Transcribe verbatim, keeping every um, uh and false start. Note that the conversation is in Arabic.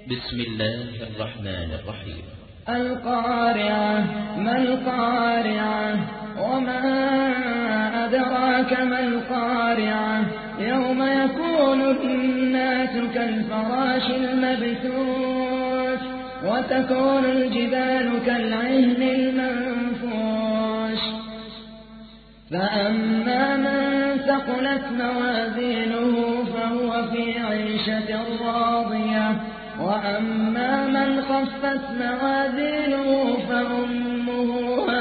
بسم الله الرحمن الرحيم. القارعة. ما القارعة؟ وما أدراك ما القارعة؟ يوم يكون الناس كالفراش المبثوث وتكون الجبال كالعهن المنفوش فأما من ثقلت موازينه فهو في عيشة راضية وأما من خفت موازينه فأمه